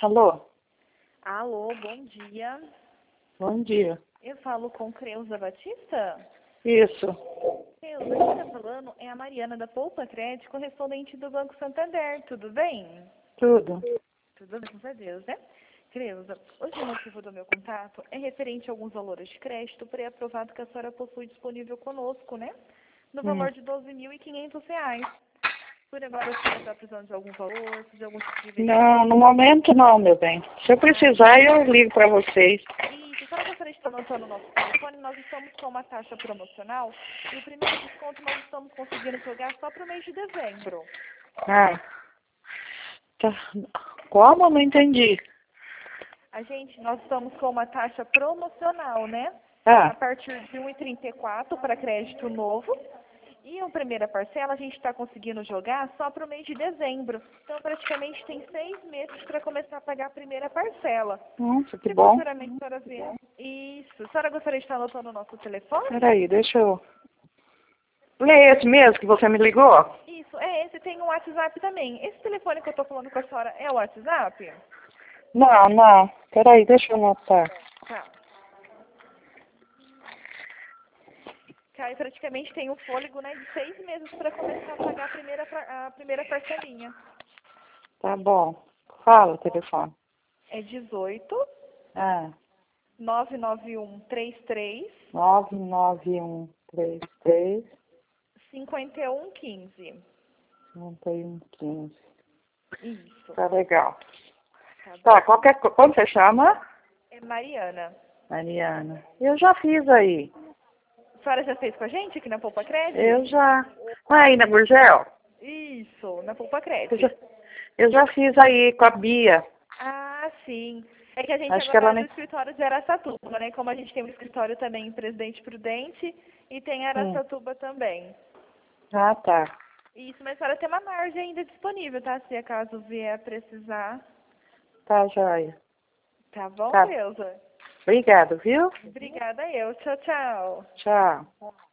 Alô? Alô, bom dia. Bom dia. Eu falo com Creuza Batista? Isso. Creuza, quem está falando é a Mariana da Poupa Crédito, correspondente do Banco Santander. Tudo bem? Tudo. Tudo bem, graças a Deus, né? Creuza, hoje o motivo do meu contato é referente a alguns valores de crédito pré-aprovado que a senhora possui disponível conosco, né? No valor de R$ 12.500. Por agora, a senhora está precisando de algum valor, de algum tipo de investimento? Não, no momento não, meu bem. Se eu precisar, eu ligo para vocês. E se a senhora gostaria de estar anotando o nosso telefone, nós estamos com uma taxa promocional e o primeiro desconto nós estamos conseguindo jogar só para o mês de dezembro. Ah, tá. Como? Não entendi. Nós estamos com uma taxa promocional, né? A Ah, partir de 1,34 para crédito novo. E a primeira parcela a gente está conseguindo jogar só para o mês de dezembro. Então, praticamente tem 6 meses para começar a pagar a primeira parcela. nossa, que Se bom. futuramente a senhora ver isso, a senhora gostaria de estar anotando o nosso telefone? Peraí, deixa eu... É esse mesmo que você me ligou? Isso, é esse. Tem um WhatsApp também. Esse telefone que eu tô falando com a senhora é o WhatsApp? Não, não. Peraí, deixa eu anotar. Tá. Que aí praticamente tem um fôlego, né, de 6 meses para começar a pagar a primeira parcelinha. Tá bom. Fala o telefone. É 18 Ah, 99133 99133 5115. 9115. Isso. Tá legal. Tá bom. Tá, como você chama? É Mariana. Mariana. Eu já fiz aí. A senhora já fez com a gente aqui na Poupa Crédito? Eu já. Não é aí na Gurgel? Isso, na Poupa Eu Crédito. já, eu já fiz aí com a Bia. Ah, sim. É que a gente Acho que agora ela é do nem. escritório de Araçatuba, né? Como a gente tem um escritório também em Presidente Prudente e tem Araçatuba também. Ah, tá. Isso, mas a senhora tem uma margem ainda disponível, tá? Se acaso vier precisar. Tá, joia. Tá bom, Tá. Creuza? Obrigado, viu? Obrigada eu. Tchau, tchau. Tchau.